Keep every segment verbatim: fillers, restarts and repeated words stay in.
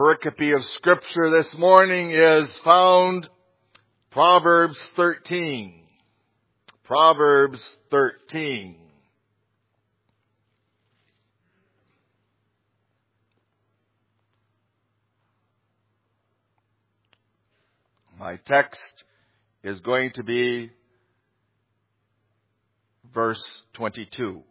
Pericope of Scripture this morning is found Proverbs thirteen. Proverbs thirteen. My text is going to be verse twenty-two.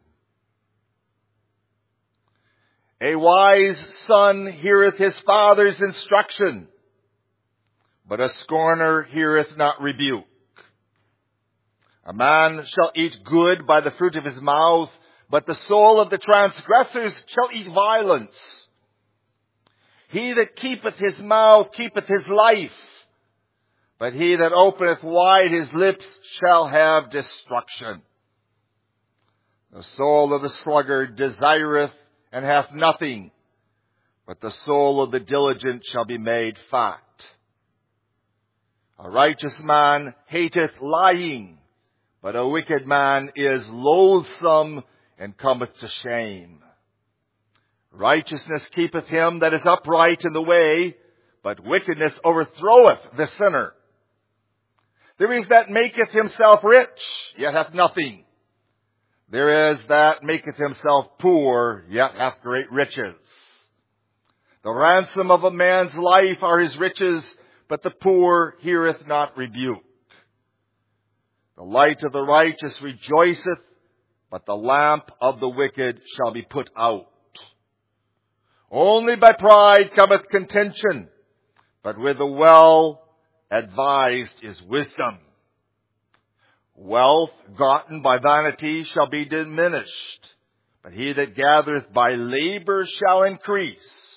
A wise son heareth his father's instruction, but a scorner heareth not rebuke. A man shall eat good by the fruit of his mouth, but the soul of the transgressors shall eat violence. He that keepeth his mouth keepeth his life, but he that openeth wide his lips shall have destruction. The soul of the sluggard desireth and hath nothing, but the soul of the diligent shall be made fat. A righteous man hateth lying, but a wicked man is loathsome and cometh to shame. Righteousness keepeth him that is upright in the way, but wickedness overthroweth the sinner. There is that maketh himself rich, yet hath nothing. There is that maketh himself poor, yet hath great riches. The ransom of a man's life are his riches, but the poor heareth not rebuke. The light of the righteous rejoiceth, but the lamp of the wicked shall be put out. Only by pride cometh contention, but with the well advised is wisdom. Wealth gotten by vanity shall be diminished, but he that gathereth by labor shall increase.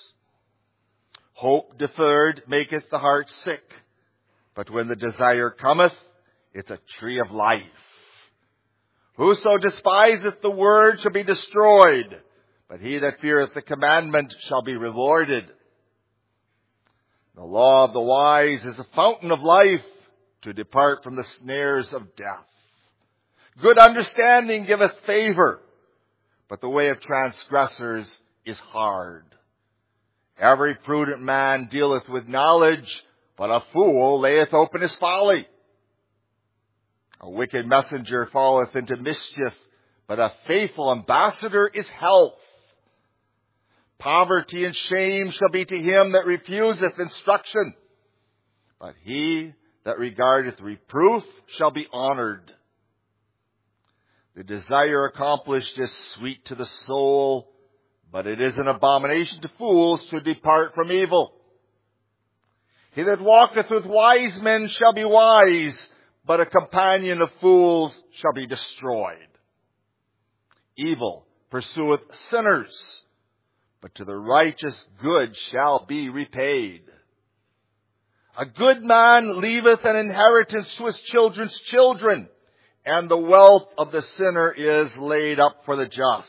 Hope deferred maketh the heart sick, but when the desire cometh, it's a tree of life. Whoso despiseth the word shall be destroyed, but he that feareth the commandment shall be rewarded. The law of the wise is a fountain of life, to depart from the snares of death. Good understanding giveth favor, but the way of transgressors is hard. Every prudent man dealeth with knowledge, but a fool layeth open his folly. A wicked messenger falleth into mischief, but a faithful ambassador is health. Poverty and shame shall be to him that refuseth instruction, but he that regardeth reproof shall be honored. The desire accomplished is sweet to the soul, but it is an abomination to fools to depart from evil. He that walketh with wise men shall be wise, but a companion of fools shall be destroyed. Evil pursueth sinners, but to the righteous good shall be repaid. A good man leaveth an inheritance to his children's children, and the wealth of the sinner is laid up for the just.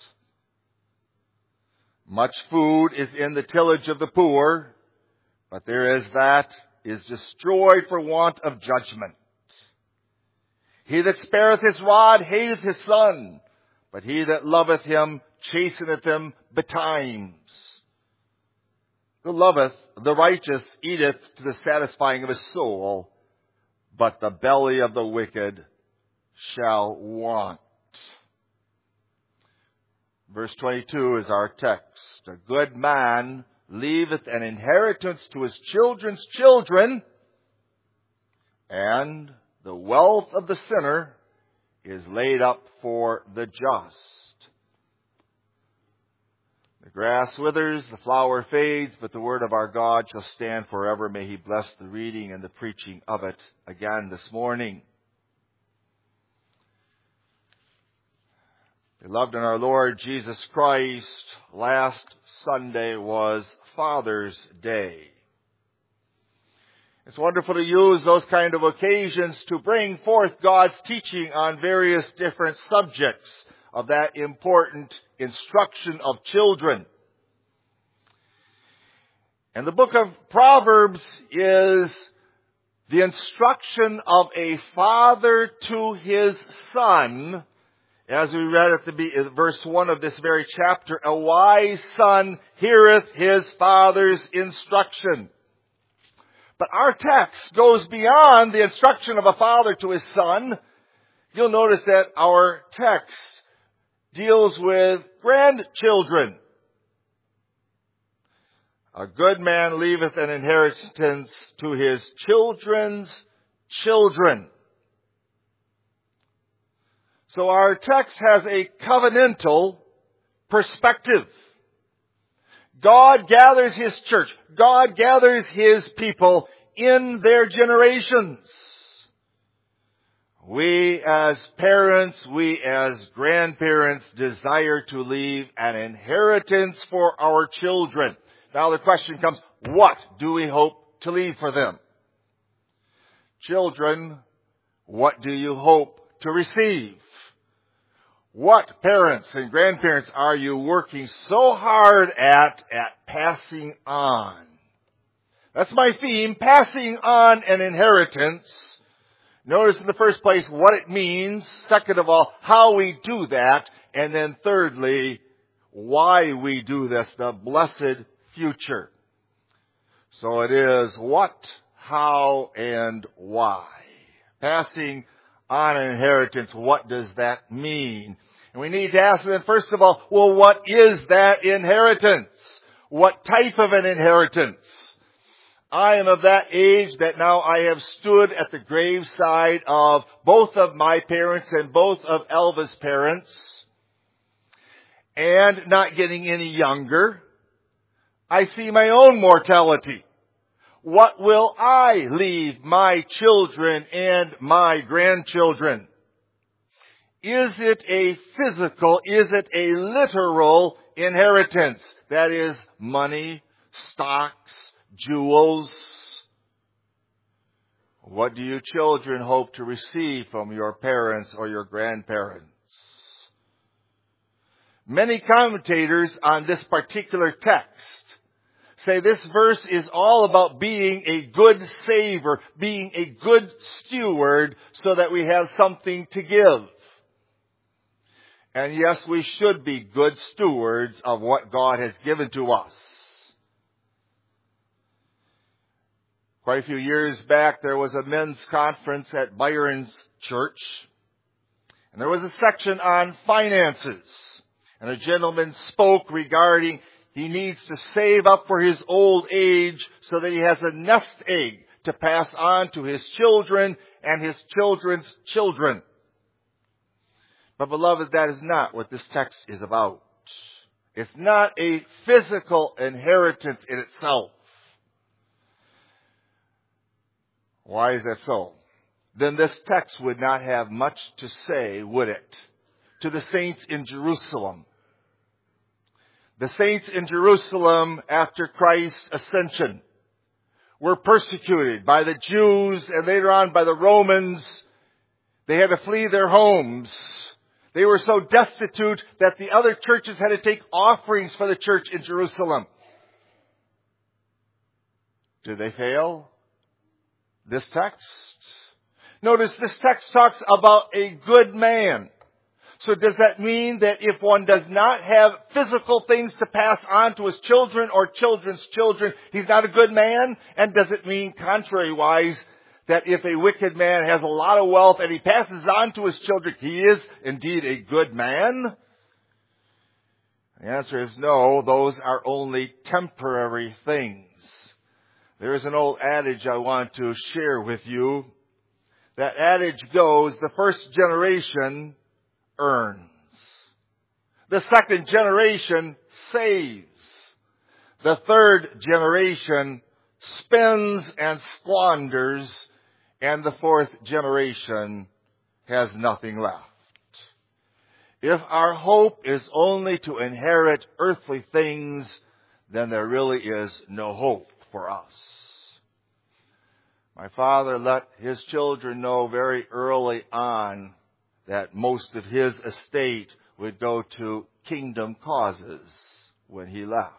Much food is in the tillage of the poor, but there is that is destroyed for want of judgment. He that spareth his rod hateth his son, but he that loveth him chasteneth him betimes. The loveth the righteous eateth to the satisfying of his soul, but the belly of the wicked shall want. Verse twenty-two is our text. A good man leaveth an inheritance to his children's children, and the wealth of the sinner is laid up for the just. The grass withers, the flower fades, but the word of our God shall stand forever. May he bless the reading and the preaching of it again this morning. Beloved in our Lord Jesus Christ, last Sunday was Father's Day. It's wonderful to use those kind of occasions to bring forth God's teaching on various different subjects of that important instruction of children. And the book of Proverbs is the instruction of a father to his son As we read at the be- verse one of this very chapter, a wise son heareth his father's instruction. But our text goes beyond the instruction of a father to his son. You'll notice that our text deals with grandchildren. A good man leaveth an inheritance to his children's children. So our text has a covenantal perspective. God gathers His church. God gathers His people in their generations. We as parents, we as grandparents desire to leave an inheritance for our children. Now the question comes, what do we hope to leave for them? Children, what do you hope to receive? What parents and grandparents are you working so hard at, at passing on? That's my theme, passing on an inheritance. Notice in the first place what it means. Second of all, how we do that. And then thirdly, why we do this, the blessed future. So it is what, how, and why. Passing on an inheritance, what does that mean? And we need to ask then, first of all, well, what is that inheritance? What type of an inheritance? I am of that age that now I have stood at the graveside of both of my parents and both of Elva's parents, and not getting any younger. I see my own mortality. What will I leave my children and my grandchildren? Is it a physical, is it a literal inheritance? That is money, stocks, jewels. What do you children hope to receive from your parents or your grandparents? Many commentators on this particular text say this verse is all about being a good saver, being a good steward so that we have something to give. And yes, we should be good stewards of what God has given to us. Quite a few years back, there was a men's conference at Byron's church. And there was a section on finances. And a gentleman spoke regarding he needs to save up for his old age so that he has a nest egg to pass on to his children and his children's children. But beloved, that is not what this text is about. It's not a physical inheritance in itself. Why is that so? Then this text would not have much to say, would it, to the saints in Jerusalem. The saints in Jerusalem after Christ's ascension were persecuted by the Jews and later on by the Romans. They had to flee their homes. They were so destitute that the other churches had to take offerings for the church in Jerusalem. Did they fail? This text? Notice this text talks about a good man. So does that mean that if one does not have physical things to pass on to his children or children's children, he's not a good man? And does it mean, contrary-wise, that if a wicked man has a lot of wealth and he passes on to his children, he is indeed a good man? The answer is no. Those are only temporary things. There is an old adage I want to share with you. That adage goes, the first generation earns. The second generation saves. The third generation spends and squanders. And the fourth generation has nothing left. If our hope is only to inherit earthly things, then there really is no hope for us. My father let his children know very early on that most of his estate would go to kingdom causes when he left.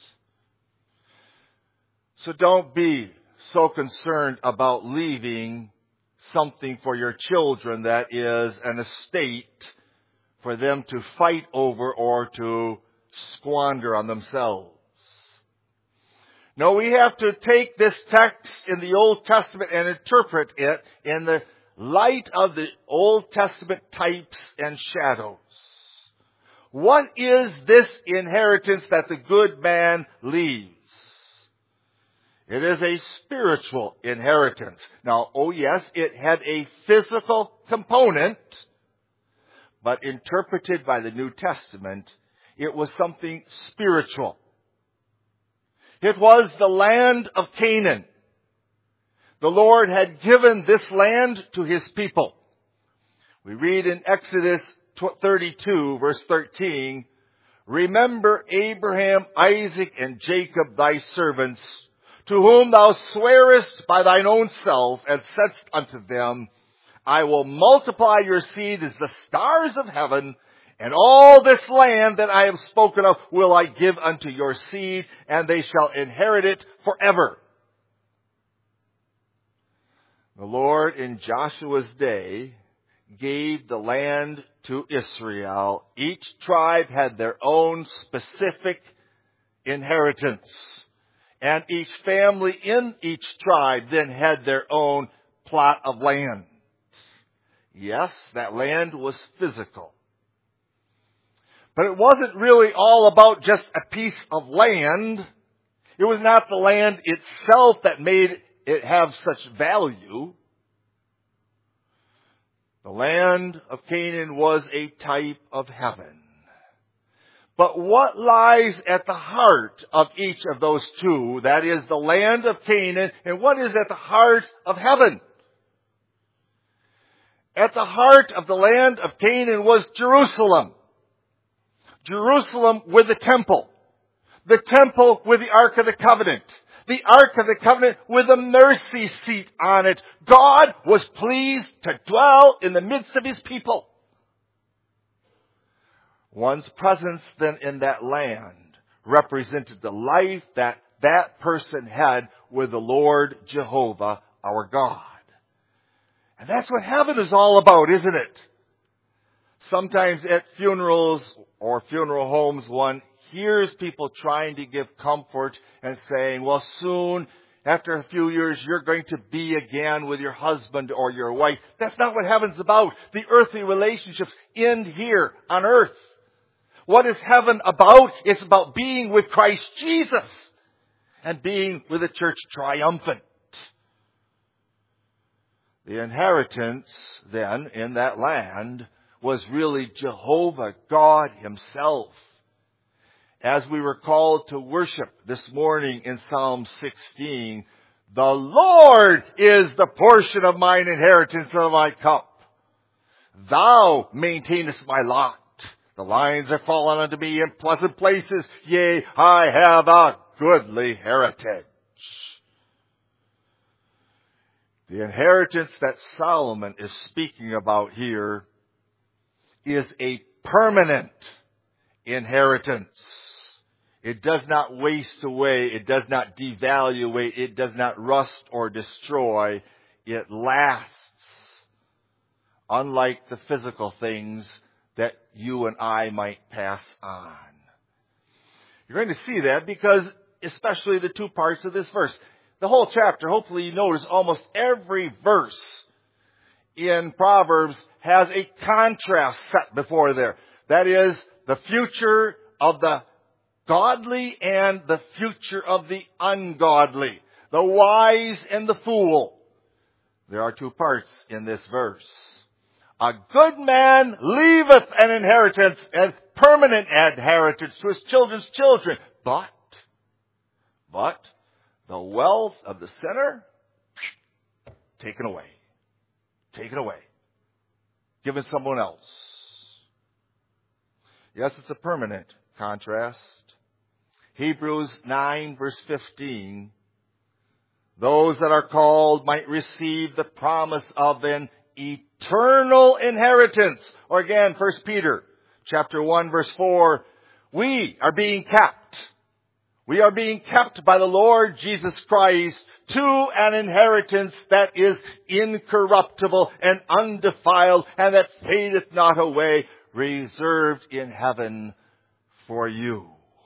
So don't be so concerned about leaving something for your children that is an estate for them to fight over or to squander on themselves. No, we have to take this text in the Old Testament and interpret it in the light of the Old Testament types and shadows. What is this inheritance that the good man leaves? It is a spiritual inheritance. Now, oh yes, it had a physical component, but interpreted by the New Testament, it was something spiritual. It was the land of Canaan. The Lord had given this land to His people. We read in Exodus thirty-two, verse thirteen, "Remember Abraham, Isaac, and Jacob, thy servants, to whom thou swearest by thine own self, and saidst unto them, I will multiply your seed as the stars of heaven, and all this land that I have spoken of will I give unto your seed, and they shall inherit it forever." The Lord in Joshua's day gave the land to Israel. Each tribe had their own specific inheritance. And each family in each tribe then had their own plot of land. Yes, that land was physical. But it wasn't really all about just a piece of land. It was not the land itself that made it have such value. The land of Canaan was a type of heaven. But what lies at the heart of each of those two, that is the land of Canaan, and what is at the heart of heaven? At the heart of the land of Canaan was Jerusalem. Jerusalem with the temple. The temple with the Ark of the Covenant. The Ark of the Covenant with a mercy seat on it. God was pleased to dwell in the midst of His people. One's presence then in that land represented the life that that person had with the Lord Jehovah, our God. And that's what heaven is all about, isn't it? Sometimes at funerals or funeral homes, one hears people trying to give comfort and saying, well, soon, after a few years, you're going to be again with your husband or your wife. That's not what heaven's about. The earthly relationships end here on earth. What is heaven about? It's about being with Christ Jesus and being with the church triumphant. The inheritance then in that land was really Jehovah God Himself. As we were called to worship this morning in Psalm sixteen, the Lord is the portion of mine inheritance of my cup. Thou maintainest my lot. The lines are fallen unto me in pleasant places. Yea, I have a goodly heritage. The inheritance that Solomon is speaking about here is a permanent inheritance. It does not waste away. It does not devaluate. It does not rust or destroy. It lasts. Unlike the physical things that you and I might pass on. You're going to see that because especially the two parts of this verse. The whole chapter, hopefully you notice almost every verse in Proverbs has a contrast set before there. That is the future of the godly and the future of the ungodly. The wise and the fool. There are two parts in this verse. A good man leaveth an inheritance and permanent inheritance to his children's children. But, but, the wealth of the sinner, taken away. Taken away. Given someone else. Yes, it's a permanent contrast. Hebrews nine verse fifteen. Those that are called might receive the promise of an eternal inheritance. Or again, First Peter chapter one verse four. We are being kept. We are being kept by the Lord Jesus Christ to an inheritance that is incorruptible and undefiled and that fadeth not away, reserved in heaven for you.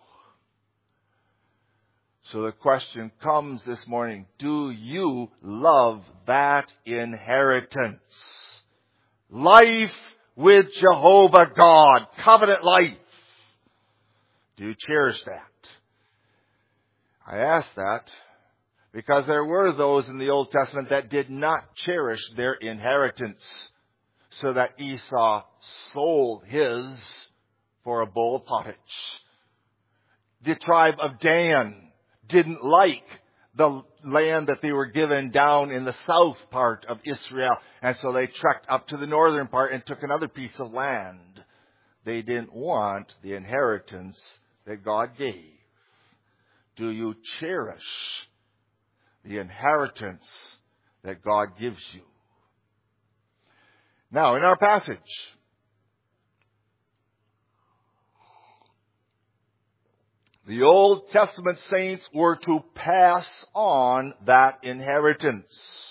So the question comes this morning, do you love that inheritance? Life with Jehovah God, covenant life. Do you cherish that? I ask that because there were those in the Old Testament that did not cherish their inheritance, so that Esau sold his for a bowl of pottage. The tribe of Dan didn't like the land that they were given down in the south part of Israel, and so they trekked up to the northern part and took another piece of land. They didn't want the inheritance that God gave. Do you cherish the inheritance that God gives you? Now, in our passage, the Old Testament saints were to pass on that inheritance.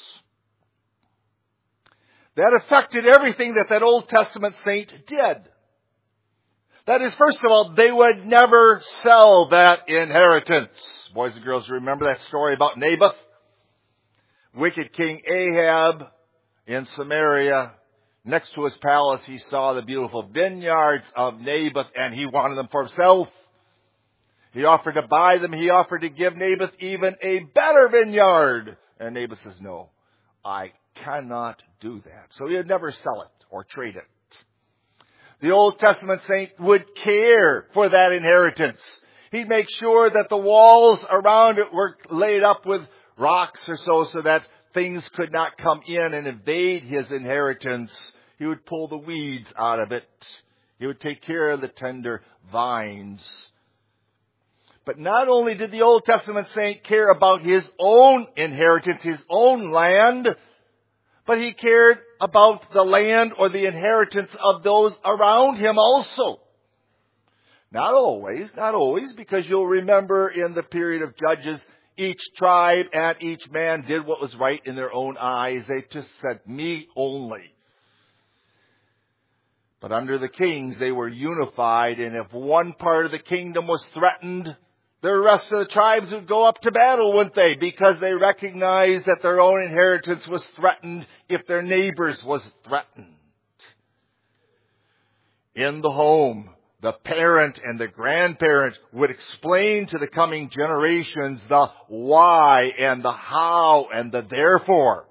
That affected everything that that Old Testament saint did. That is, first of all, they would never sell that inheritance. Boys and girls, remember that story about Naboth? Wicked King Ahab in Samaria. Next to his palace, he saw the beautiful vineyards of Naboth, and he wanted them for himself. He offered to buy them. He offered to give Naboth even a better vineyard. And Naboth says, no, I cannot do that. So he would never sell it or trade it. The Old Testament saint would care for that inheritance. He'd make sure that the walls around it were laid up with rocks or so, so that things could not come in and invade his inheritance. He would pull the weeds out of it. He would take care of the tender vines. But not only did the Old Testament saint care about his own inheritance, his own land, but he cared about the land or the inheritance of those around him also. Not always, not always, because you'll remember in the period of Judges, each tribe and each man did what was right in their own eyes. They just said, me only. But under the kings, they were unified, and if one part of the kingdom was threatened, the rest of the tribes would go up to battle, wouldn't they? Because they recognized that their own inheritance was threatened if their neighbors was threatened. In the home, the parent and the grandparent would explain to the coming generations the why and the how and the therefore.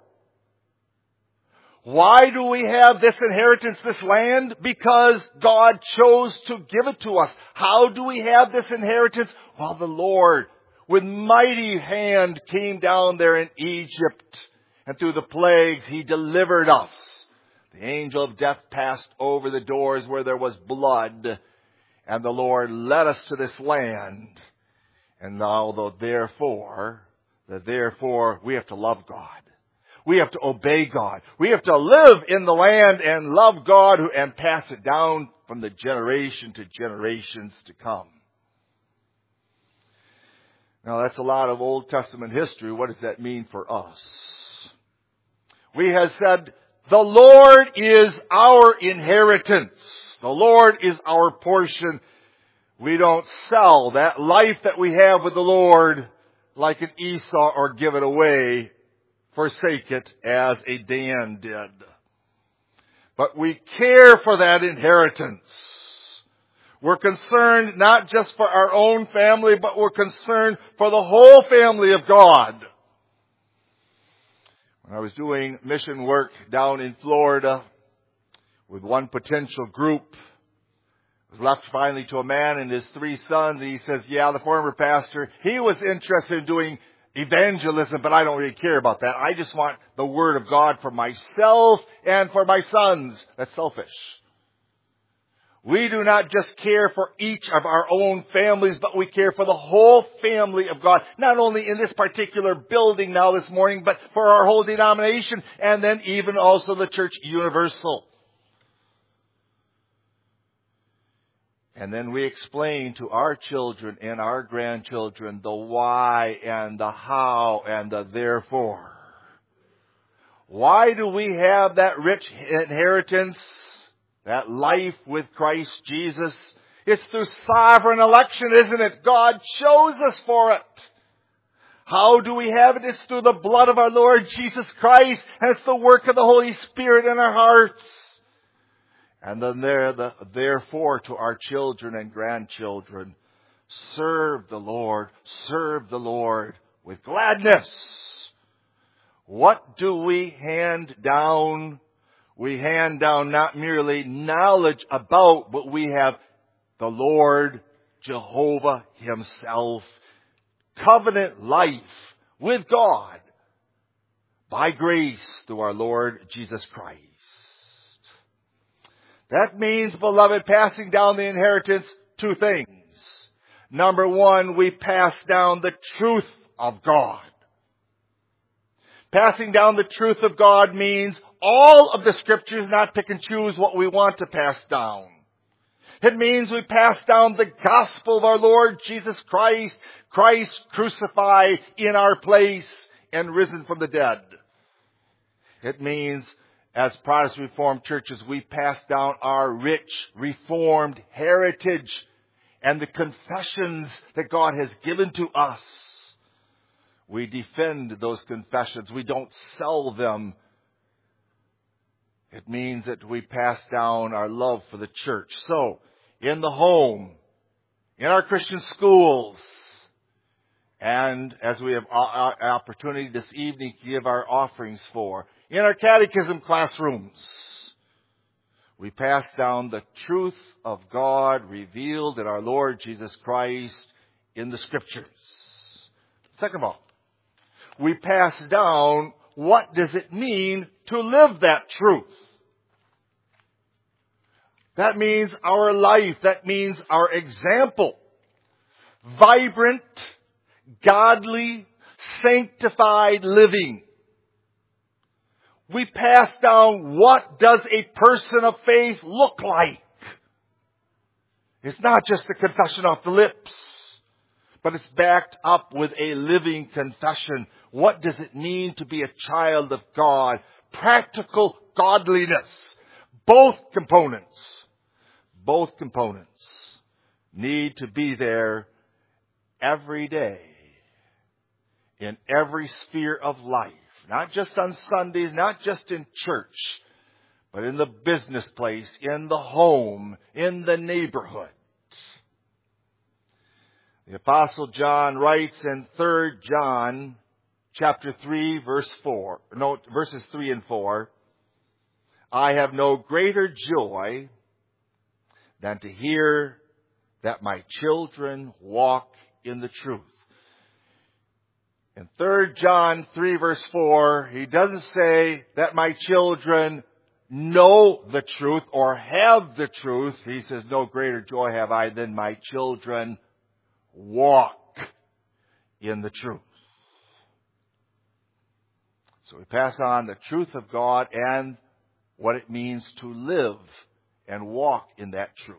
Why do we have this inheritance, this land? Because God chose to give it to us. How do we have this inheritance? Well, the Lord, with mighty hand, came down there in Egypt, and through the plagues, He delivered us. The angel of death passed over the doors where there was blood, and the Lord led us to this land. And now, the therefore, the therefore, we have to love God. We have to obey God. We have to live in the land and love God and pass it down from the generation to generations to come. Now, that's a lot of Old Testament history. What does that mean for us? We have said, the Lord is our inheritance. The Lord is our portion. We don't sell that life that we have with the Lord like an Esau or give it away, forsake it as a Dan did. But we care for that inheritance. We're concerned not just for our own family, but we're concerned for the whole family of God. When I was doing mission work down in Florida with one potential group, I was left finally to a man and his three sons. And he says, yeah, the former pastor, he was interested in doing evangelism, but I don't really care about that. I just want the Word of God for myself and for my sons. That's selfish. We do not just care for each of our own families, but we care for the whole family of God. Not only in this particular building now this morning, but for our whole denomination, and then even also the church universal. And then we explain to our children and our grandchildren the why and the how and the therefore. Why do we have that rich inheritance? that life with Christ Jesus. It's through sovereign election, isn't it? God chose us for it. How do we have it? It's through the blood of our Lord Jesus Christ, and it's the work of the Holy Spirit in our hearts. And then there, the, therefore, to our children and grandchildren, serve the Lord, serve the Lord with gladness. What do we hand down? We hand down not merely knowledge about, but we have the Lord Jehovah Himself. Covenant life with God by grace through our Lord Jesus Christ. That means, beloved, passing down the inheritance, two things. Number one, we pass down the truth of God. Passing down the truth of God means all of the Scriptures, not pick and choose what we want to pass down. It means we pass down the gospel of our Lord Jesus Christ, Christ crucified in our place and risen from the dead. It means, as Protestant Reformed churches, we pass down our rich Reformed heritage and the confessions that God has given to us. We defend those confessions. We don't sell them. It means that we pass down our love for the church. So, in the home, in our Christian schools, and as we have opportunity this evening to give our offerings for, in our catechism classrooms, we pass down the truth of God revealed in our Lord Jesus Christ in the Scriptures. Second of all, we pass down what does it mean to live that truth. That means our life. That means our example. Vibrant, godly, sanctified living. We pass down what does a person of faith look like. It's not just a confession off the lips, but it's backed up with a living confession. What does it mean to be a child of God? Practical godliness. Both components. Both components need to be there every day in every sphere of life. Not just on Sundays, not just in church, but in the business place, in the home, in the neighborhood. The Apostle John writes in Third John chapter three, verse four, no, verses three and four, I have no greater joy than to hear that my children walk in the truth. In Third John three verse four, he doesn't say that my children know the truth or have the truth. He says, no greater joy have I than my children walk in the truth. So we pass on the truth of God and what it means to live and walk in that truth.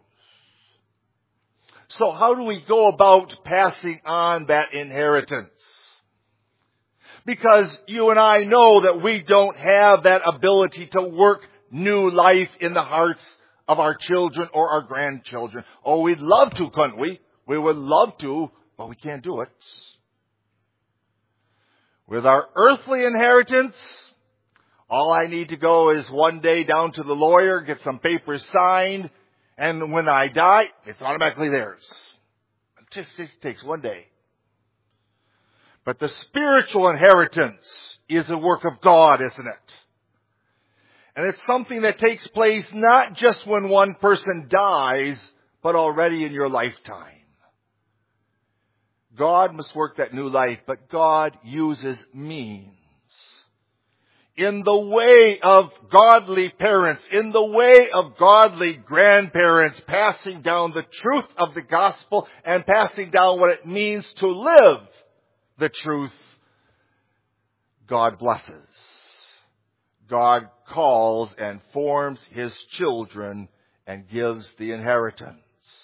So how do we go about passing on that inheritance? Because you and I know that we don't have that ability to work new life in the hearts of our children or our grandchildren. Oh, we'd love to, couldn't we? We would love to, but we can't do it. With our earthly inheritance, all I need to go is one day down to the lawyer, get some papers signed, and when I die, it's automatically theirs. It just it takes one day. But the spiritual inheritance is a work of God, isn't it? And it's something that takes place not just when one person dies, but already in your lifetime. God must work that new life, but God uses means. In the way of godly parents, in the way of godly grandparents, passing down the truth of the gospel and passing down what it means to live the truth, God blesses. God calls and forms His children and gives the inheritance.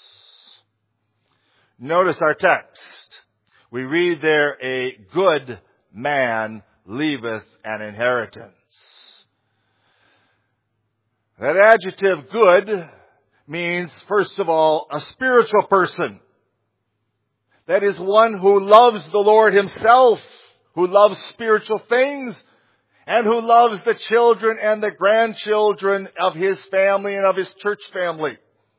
Notice our text. We read there, a good man leaveth an inheritance. That adjective good means, first of all, a spiritual person. That is one who loves the Lord Himself, who loves spiritual things, and who loves the children and the grandchildren of his family and of his church family.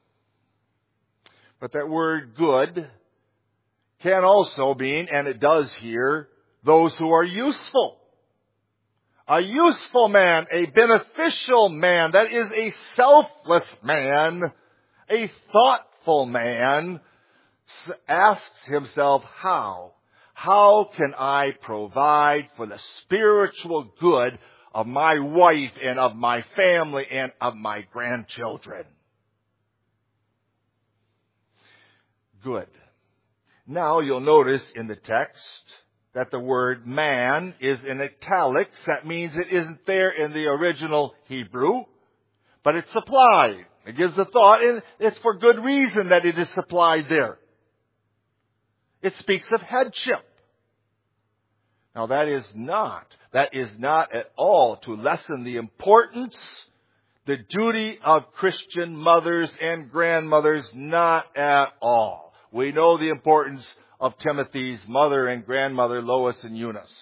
But that word good can also mean, and it does here, those who are useful. A useful man, a beneficial man, that is a selfless man, a thoughtful man, asks himself, how? How can I provide for the spiritual good of my wife and of my family and of my grandchildren? Good. Now you'll notice in the text that the word man is in italics. That means it isn't there in the original Hebrew, but it's supplied. It gives the thought, and it's for good reason that it is supplied there. It speaks of headship. Now that is not, that is not at all to lessen the importance, the duty of Christian mothers and grandmothers, not at all. We know the importance of Timothy's mother and grandmother, Lois and Eunice.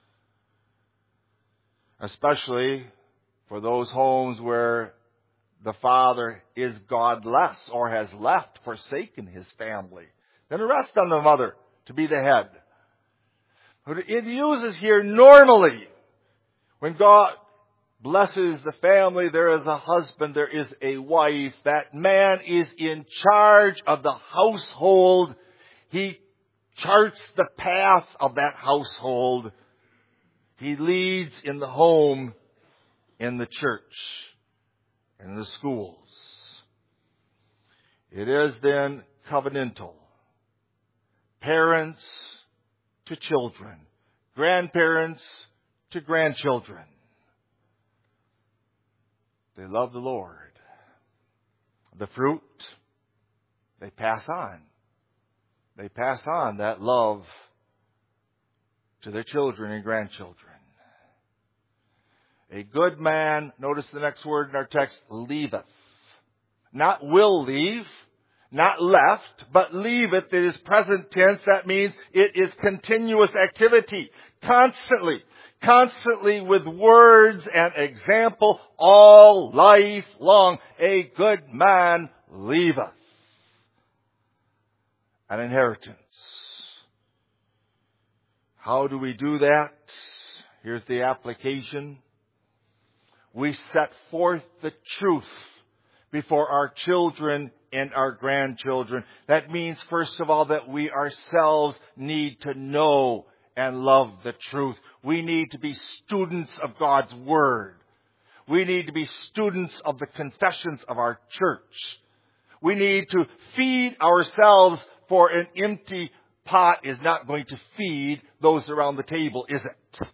Especially for those homes where the father is godless or has left, forsaken his family. Then it rests on the mother to be the head. But it uses here normally. When God blesses the family, there is a husband, there is a wife. That man is in charge of the household. He charts the path of that household. He leads in the home, in the church, in the schools. It is then covenantal. Parents to children. Grandparents to grandchildren. They love the Lord. The fruit, they pass on. They pass on that love to their children and grandchildren. A good man, notice the next word in our text, leaveth. Not will leave, not left, but leaveth. It is present tense. That means it is continuous activity. Constantly. Constantly with words and example all life long. A good man leaveth an inheritance. How do we do that? Here's the application. We set forth the truth before our children and our grandchildren. That means, first of all, that we ourselves need to know and love the truth. We need to be students of God's Word. We need to be students of the confessions of our church. We need to feed ourselves, for an empty pot is not going to feed those around the table, is it?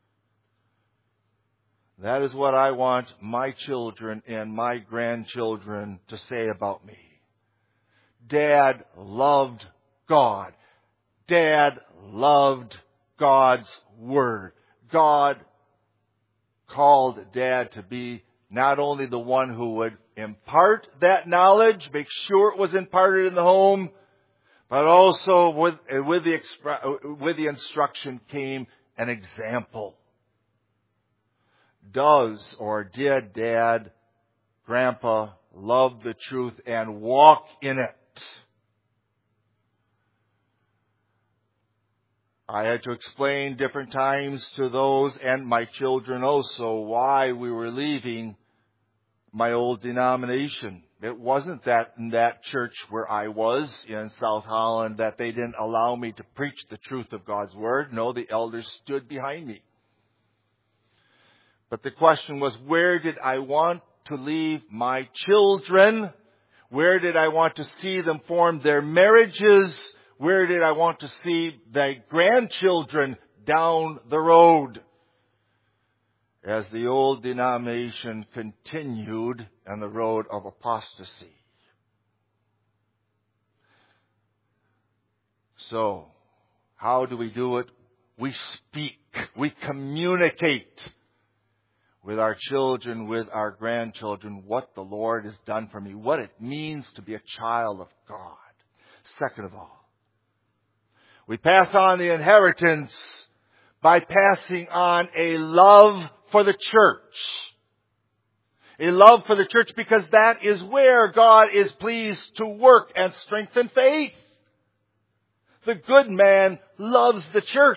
That is what I want my children and my grandchildren to say about me. Dad loved God. Dad loved God's Word. God called Dad to be not only the one who would impart that knowledge, make sure it was imparted in the home, but also with, with, the, with the instruction came an example. Does or did Dad, Grandpa love the truth and walk in it? I had to explain different times to those and my children also why we were leaving my old denomination. It wasn't that in that church where I was in South Holland that they didn't allow me to preach the truth of God's Word. No, the elders stood behind me. But the question was, where did I want to leave my children? Where did I want to see them form their marriages? Where did I want to see the grandchildren down the road? As the old denomination continued on the road of apostasy. So, how do we do it? We speak. We communicate. with our children, with our grandchildren, what the Lord has done for me, what it means to be a child of God. Second of all, we pass on the inheritance by passing on a love for the church. A love for the church because that is where God is pleased to work and strengthen faith. The good man loves the church.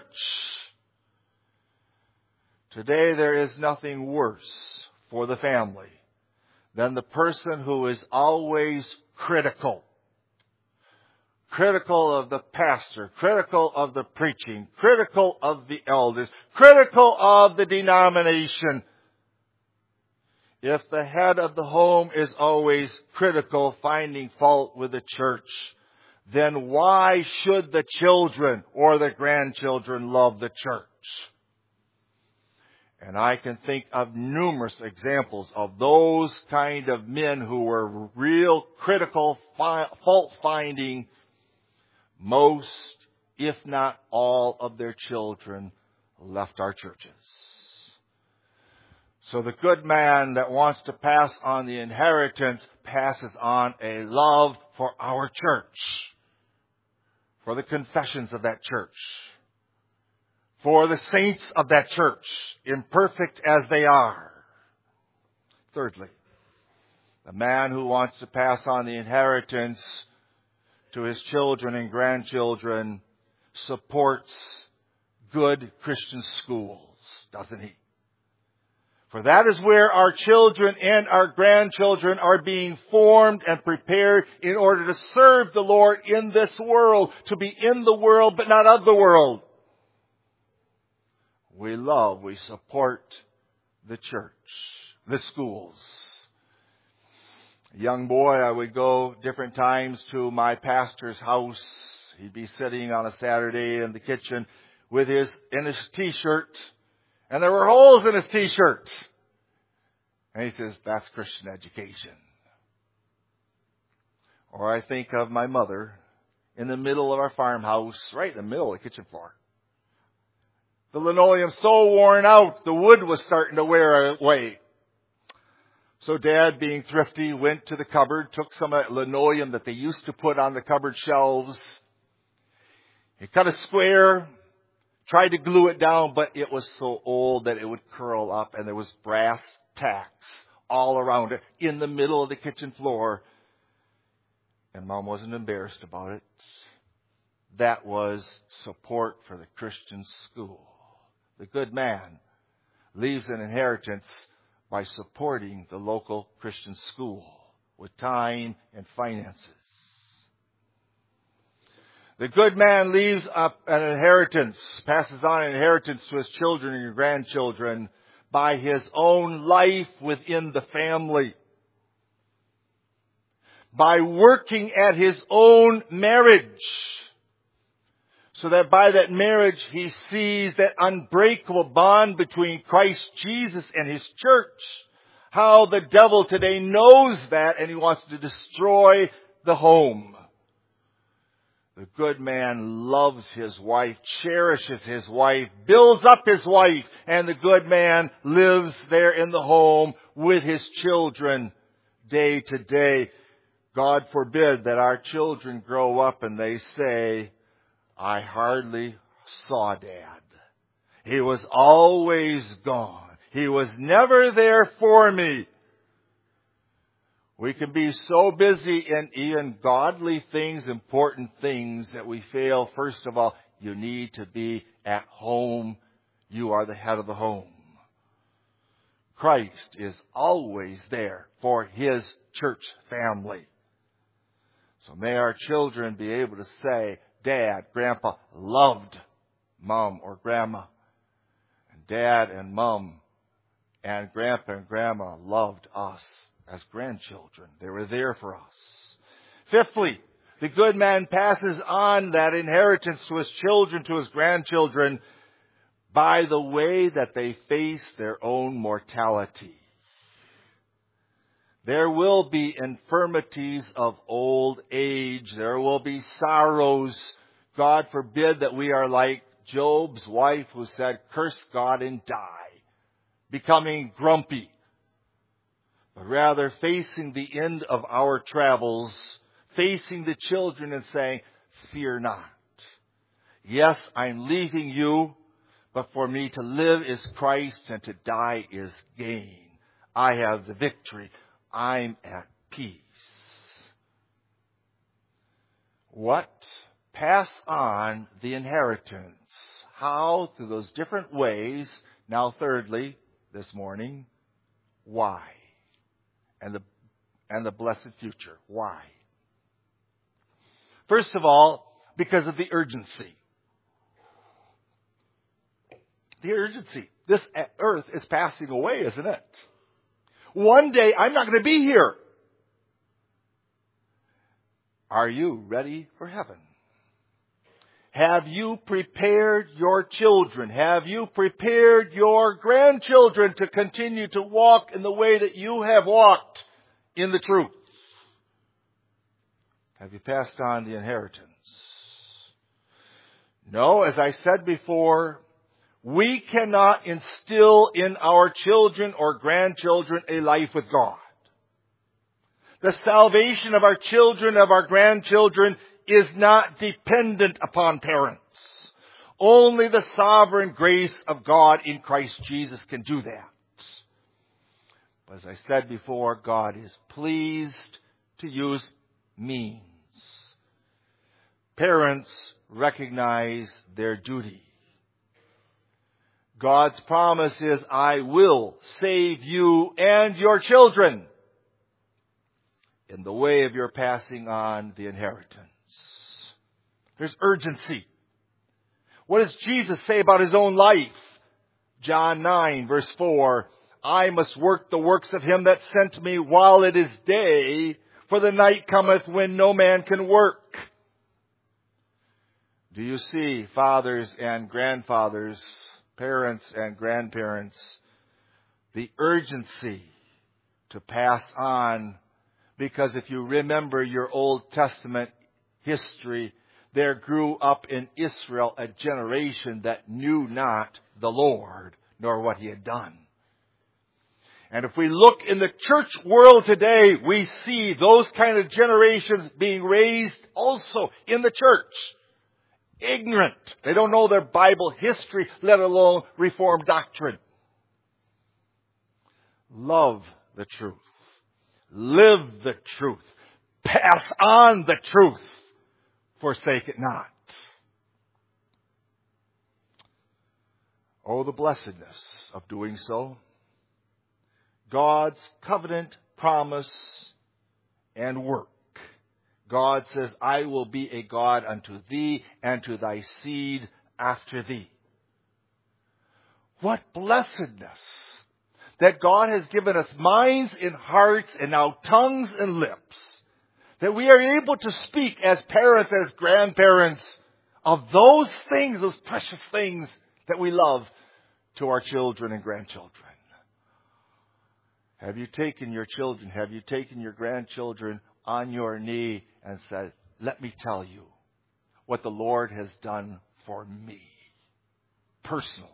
Today there is nothing worse for the family than the person who is always critical. Critical of the pastor, critical of the preaching, critical of the elders, critical of the denomination. If the head of the home is always critical, finding fault with the church, then why should the children or the grandchildren love the church? And I can think of numerous examples of those kind of men who were real critical, fault-finding. Most, if not all, of their children left our churches. So the good man that wants to pass on the inheritance passes on a love for our church, for the confessions of that church, for the saints of that church, imperfect as they are. Thirdly, the man who wants to pass on the inheritance to his children and grandchildren supports good Christian schools, doesn't he? For that is where our children and our grandchildren are being formed and prepared in order to serve the Lord in this world, to be in the world but not of the world. We love, we support the church, the schools. A young boy, I would go different times to my pastor's house. He'd be sitting on a Saturday in the kitchen with his, in his t-shirt, and there were holes in his t-shirt. And he says, that's Christian education. Or I think of my mother in the middle of our farmhouse, right in the middle of the kitchen floor. The linoleum so worn out, the wood was starting to wear away. So Dad, being thrifty, went to the cupboard, took some of that linoleum that they used to put on the cupboard shelves. He cut a square, tried to glue it down, but it was so old that it would curl up, and there was brass tacks all around it in the middle of the kitchen floor. And Mom wasn't embarrassed about it. That was support for the Christian school. The good man leaves an inheritance by supporting the local Christian school with time and finances. The good man leaves up an inheritance, passes on an inheritance to his children and grandchildren by his own life within the family. By working at his own marriage. So that by that marriage he sees that unbreakable bond between Christ Jesus and his church. How the devil today knows that and he wants to destroy the home. The good man loves his wife, cherishes his wife, builds up his wife, and the good man lives there in the home with his children day to day. God forbid that our children grow up and they say, I hardly saw Dad. He was always gone. He was never there for me. We can be so busy in even godly things, important things, that we fail. First of all, you need to be at home. You are the head of the home. Christ is always there for His church family. So may our children be able to say, Dad, Grandpa loved Mom or Grandma. And Dad and Mom and Grandpa and Grandma loved us as grandchildren. They were there for us. Fifthly, the good man passes on that inheritance to his children, to his grandchildren, by the way that they face their own mortality. There will be infirmities of old age. There will be sorrows. God forbid that we are like Job's wife who said, curse God and die. becoming grumpy, but rather facing the end of our travels, facing the children and saying, fear not. Yes, I'm leaving you, but for me to live is Christ and to die is gain. I have the victory. I'm at peace. What? Pass on the inheritance. How? Through those different ways. Now, thirdly, this morning, why? And the, and the blessed future. Why? First of all, because of the urgency. The urgency. This earth is passing away, isn't it? One day, I'm not going to be here. Are you ready for heaven? Have you prepared your children? Have you prepared your grandchildren to continue to walk in the way that you have walked in the truth? Have you passed on the inheritance? No, as I said before, we cannot instill in our children or grandchildren a life with God. The salvation of our children, of our grandchildren, is not dependent upon parents. Only the sovereign grace of God in Christ Jesus can do that. But as I said before, God is pleased to use means. Parents recognize their duty. God's promise is, I will save you and your children in the way of your passing on the inheritance. There's urgency. What does Jesus say about His own life? John nine, verse four, I must work the works of Him that sent me while it is day, for the night cometh when no man can work. Do you see, fathers and grandfathers, parents and grandparents, the urgency to pass on? Because if you remember your Old Testament history, there grew up in Israel a generation that knew not the Lord, nor what He had done. And if we look in the church world today, we see those kind of generations being raised also in the church. Ignorant. They don't know their Bible history, let alone Reformed doctrine. Love the truth. Live the truth. Pass on the truth. Forsake it not. Oh, the blessedness of doing so. God's covenant, promise, and work. God says, I will be a God unto thee and to thy seed after thee. What blessedness that God has given us minds and hearts and now tongues and lips, that we are able to speak as parents, as grandparents, of those things, those precious things that we love to our children and grandchildren. Have you taken your children, have you taken your grandchildren on your knee and said, let me tell you what the Lord has done for me personally?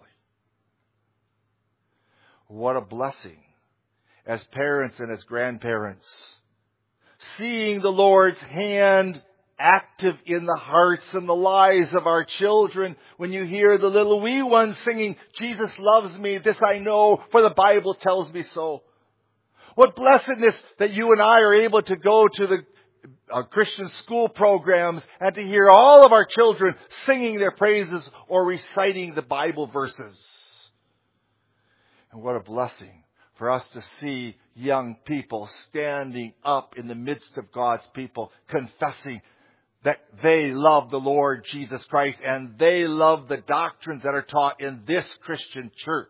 What a blessing as parents and as grandparents, seeing the Lord's hand active in the hearts and the lives of our children. When you hear the little wee ones singing, Jesus loves me, this I know, for the Bible tells me so. What blessedness that you and I are able to go to the uh, Christian school programs and to hear all of our children singing their praises or reciting the Bible verses. And what a blessing for us to see young people standing up in the midst of God's people, confessing that they love the Lord Jesus Christ and they love the doctrines that are taught in this Christian church.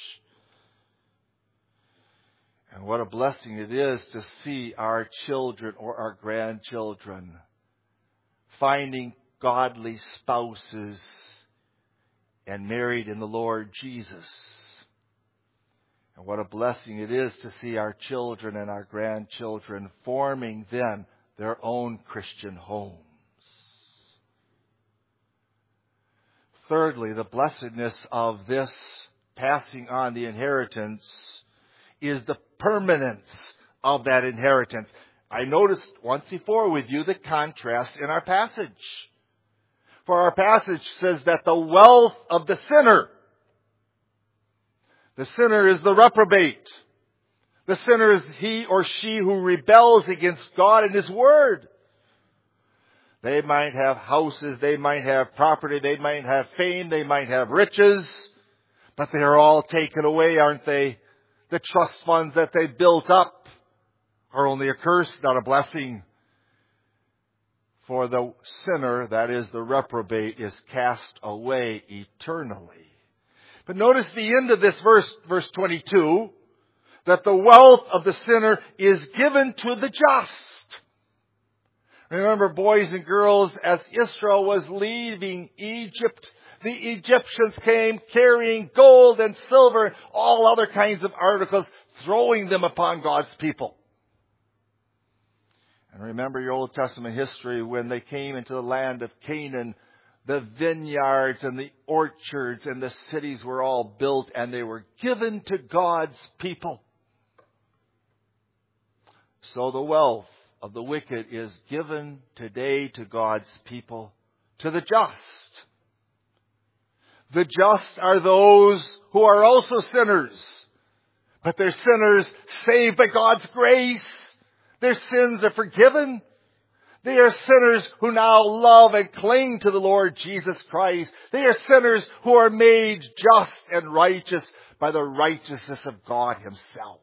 And what a blessing it is to see our children or our grandchildren finding godly spouses and married in the Lord Jesus. And what a blessing it is to see our children and our grandchildren forming then their own Christian homes. Thirdly, the blessedness of this passing on the inheritance is the permanence of that inheritance. I noticed once before with you the contrast in our passage. For our passage says that the wealth of the sinner, the sinner is the reprobate. The sinner is he or she who rebels against God and His Word. They might have houses, they might have property, they might have fame, they might have riches, but they are all taken away, aren't they? The trust funds that they built up are only a curse, not a blessing. For the sinner, that is the reprobate, is cast away eternally. But notice the end of this verse, verse twenty-two, that the wealth of the sinner is given to the just. Remember, boys and girls, as Israel was leaving Egypt, the Egyptians came carrying gold and silver, all other kinds of articles, throwing them upon God's people. And remember your Old Testament history when they came into the land of Canaan, the vineyards and the orchards and the cities were all built and they were given to God's people. So the wealth of the wicked is given today to God's people, to the just. The just are those who are also sinners, but they're sinners saved by God's grace. Their sins are forgiven. They are sinners who now love and cling to the Lord Jesus Christ. They are sinners who are made just and righteous by the righteousness of God Himself.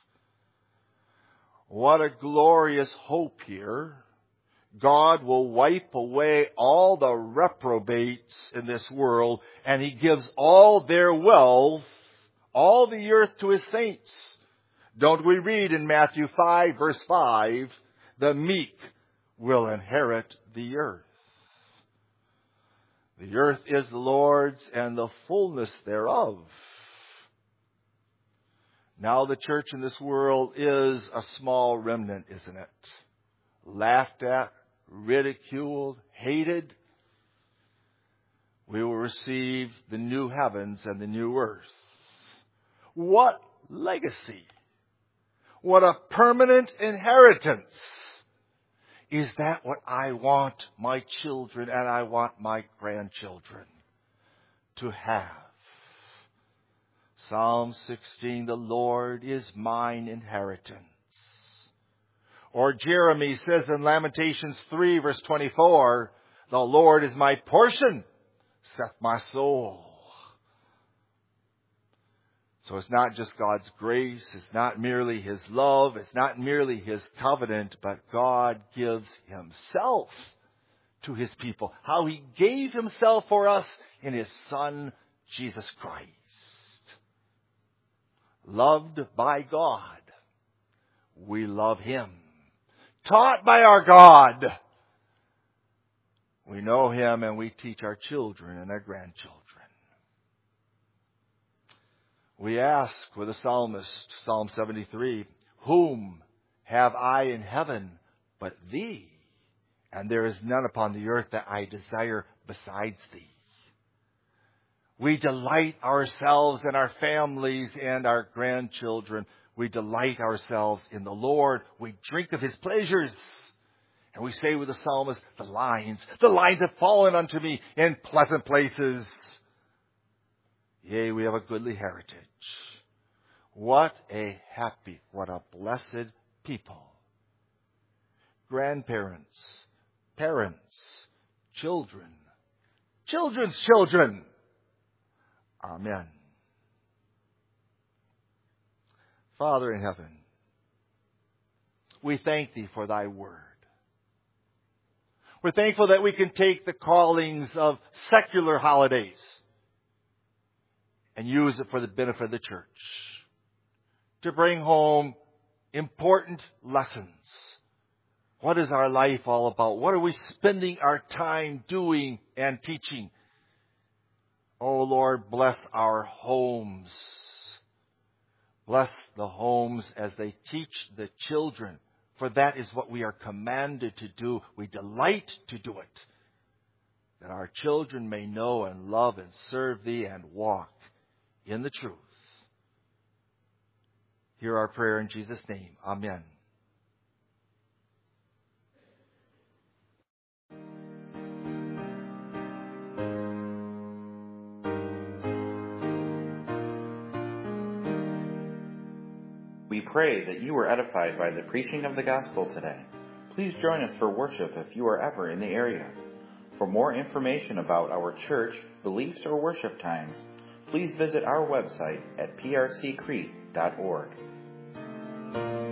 What a glorious hope here. God will wipe away all the reprobates in this world, and He gives all their wealth, all the earth to His saints. Don't we read in Matthew five, verse five, the meek will inherit the earth. The earth is the Lord's and the fullness thereof. Now the church in this world is a small remnant, isn't it? Laughed at, ridiculed, hated. We will receive the new heavens and the new earth. What legacy! What a permanent inheritance! Is that what I want my children and I want my grandchildren to have? Psalm sixteen, the Lord is mine inheritance. Or Jeremy says in Lamentations three, verse twenty-four, the Lord is my portion, saith my soul. So it's not just God's grace, it's not merely His love, it's not merely His covenant, but God gives Himself to His people. How He gave Himself for us in His Son, Jesus Christ. Loved by God, we love Him. Taught by our God, we know Him and we teach our children and our grandchildren. We ask with the psalmist, Psalm seventy-three, whom have I in heaven but Thee? And there is none upon the earth that I desire besides Thee. We delight ourselves in our families and our grandchildren. We delight ourselves in the Lord. We drink of His pleasures. And we say with the psalmist, the lines, the lines have fallen unto me in pleasant places. Yea, we have a goodly heritage. What a happy, what a blessed people. Grandparents, parents, children, children's children. Amen. Father in heaven, we thank Thee for Thy word. We're thankful that we can take the callings of secular holidays and use it for the benefit of the church, to bring home important lessons. What is our life all about? What are we spending our time doing and teaching? Oh Lord, bless our homes. Bless the homes as they teach the children, for that is what we are commanded to do. We delight to do it, that our children may know and love and serve Thee and walk in the truth. Hear our prayer in Jesus' name. Amen. We pray that you were edified by the preaching of the gospel today. Please join us for worship if you are ever in the area. For more information about our church, beliefs, or worship times, please visit our website at p r c crete dot org.